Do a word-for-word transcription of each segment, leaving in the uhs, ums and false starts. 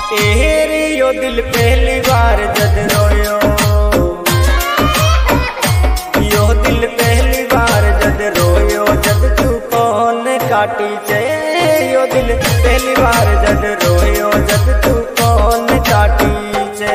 तेरे यो दिल पहली बार जद रोयो, यो दिल पहली बार जद रोयो, जद तू कौन काटी चे। यो दिल पहली बार जद रोयो, जद तू कौन काटी चे।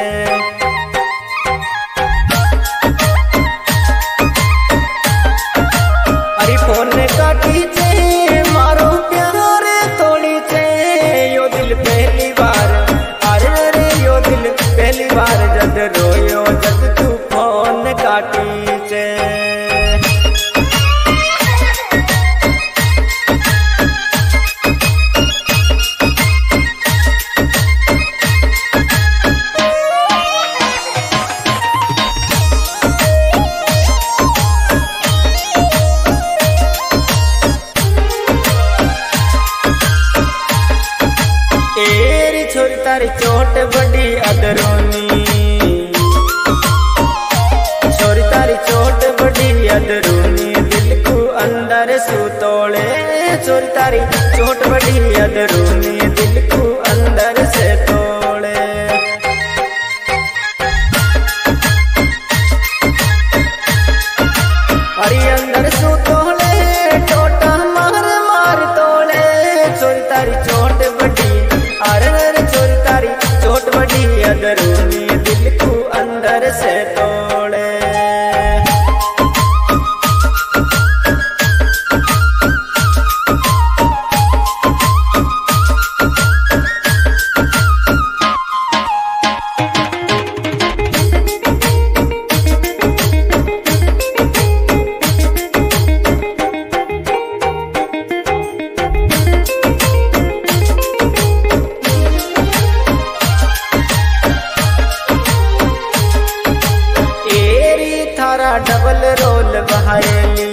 अरे फोन काटी चे, मारो प्यार तोड़ी चे। यो दिल पहली बार, अरे रे यो दिल पहली बार जद रोयो, जद तू फोन काटी चे। तेरी छोरी तारी चोट बड़ी अदरोनी, छोरी तारी चोट बड़ी अदरोनी, दिल को अंदर सु तोड़े। छोरी तारी चोट बड़ी अदरोनी, दिल को अंदर से तोड़े। अरे अंदर सु तोड़े, टोटा मार मार तोड़े। छोरी तारी चोट बड़ी, अरे रे छोरी तारी चोट बड़ी अदरूनी, दिल को अंदर से तोड़े। डबल रोल बहायली,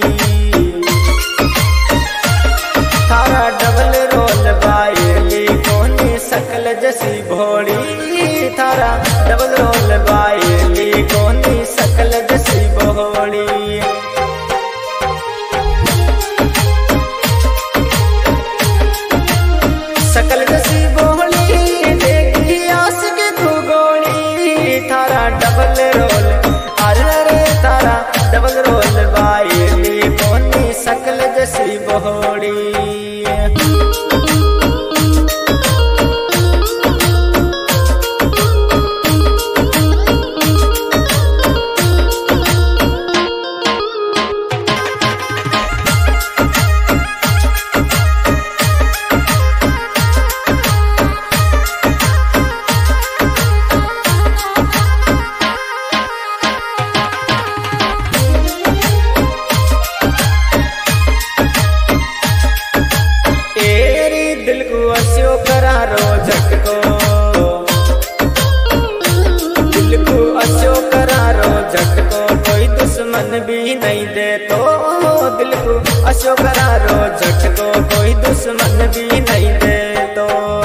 थारा डबल रोल बायली, कोनी सकल जसी भोड़ी। थारा डबल रोल बायली, कोनी सकल जसी भोड़ी। सकल जसी भोड़ी, देखी आस के तू गोली। थारा डबल रोल, अरे तारा डबल रोल बायली, कोनी सकल जसी बहोड़ी। दिल को अस्यो करारो झटको, दिल को अस्यो करारो झटको, कोई दुश्मन भी नहीं दे तो। दिल को अस्यो करारो झटको, कोई दुश्मन भी नहीं दे तो।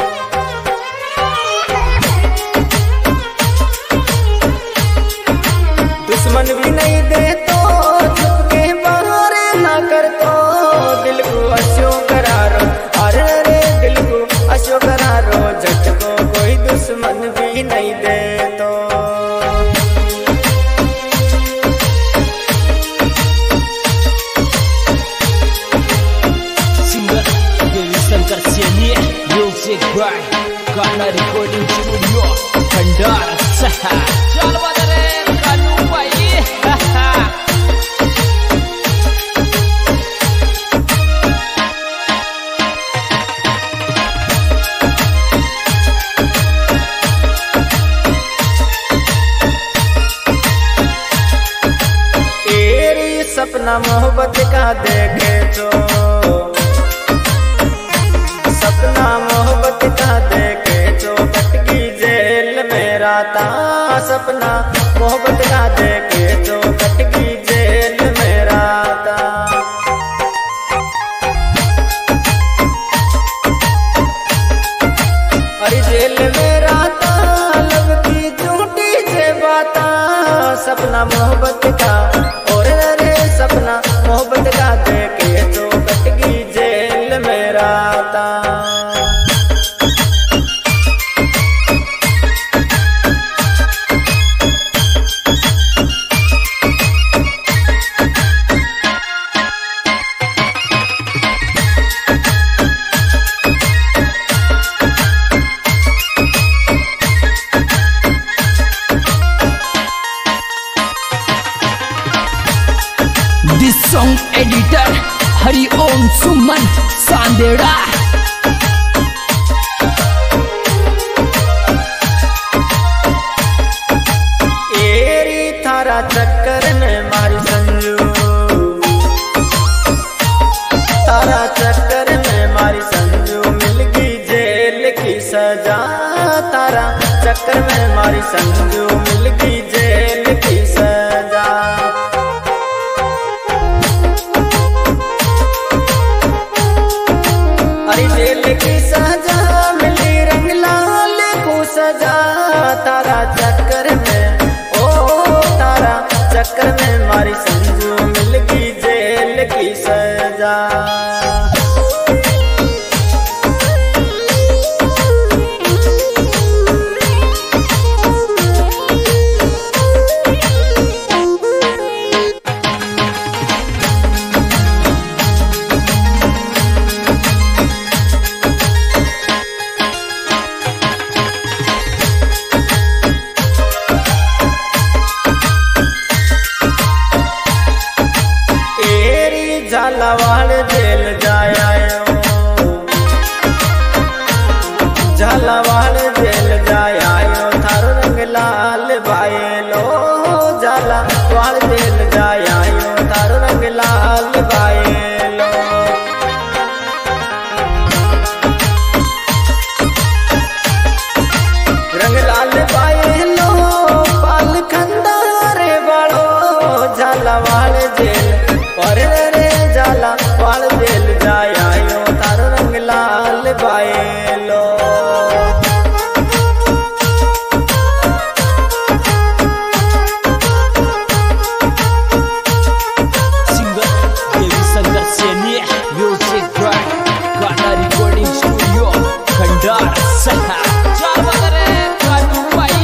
दुश्मन भी नहीं दे तो, चुपके बाहर ना कर तो। दिल को अस्यो करारो, अरे अस्यो करारो झटको, कोई दुश्मन भी नहीं दे तो। Singer Dewi Shankar Seni, Music by Kana Recording Studio, Bandar Saha. Chal badare kanu bai. सपना मोहब्बत का देखे जो, सपना मोहब्बत का देखे जो, कटगी जेल में राता। सपना मोहब्बत का देखे जो, कटगी जेल में राता। अरे जेल में राता, लगती झूठी से बाता। सपना मोहब्बत का, और रे सपना मोहब्बत का देखे जो, कटगी जेल में राता। Suman Sandera. एरी थारा चक्कर में मारी संजू, तारा चक्कर में मारी संजू, मिल गई जेल की सजा। तारा चक्कर में मारी संजू, मिल गई जेल की सजा। अरे जेल की सजा मिली रंग लाल को सजा। तारा चक्कर में, ओ तारा चक्कर में मारी संजू, मिल गई जेल की सजा। झालावाड़ जेल जायो, झालावाड़ जेल जायो, थारो रंग लाल बायलो। झालावाड़ जेल जायो, थारो रंग लाल बायलो। रंग लाल बायलो पाल खंडारे बड़ो। झालावाड़ जेल पर झालावाड़ जेल जायो, थारो रंग लाल बायलो। Singer Devi Shankar Seni Music by Ghana Recording Studio Khandara Saha. चल बदरे कानू भाई।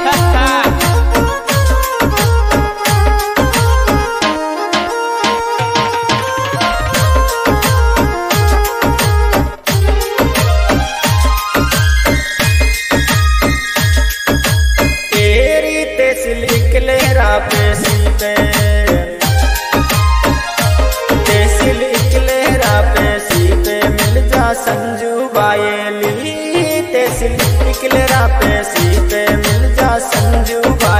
इकलेरा पे सीपे, तेसिल इकलेरा पे सीपे, मिल जा संजू बायली। तेसिल इकलेरा पे सीपे, मिल जा संजू बायली।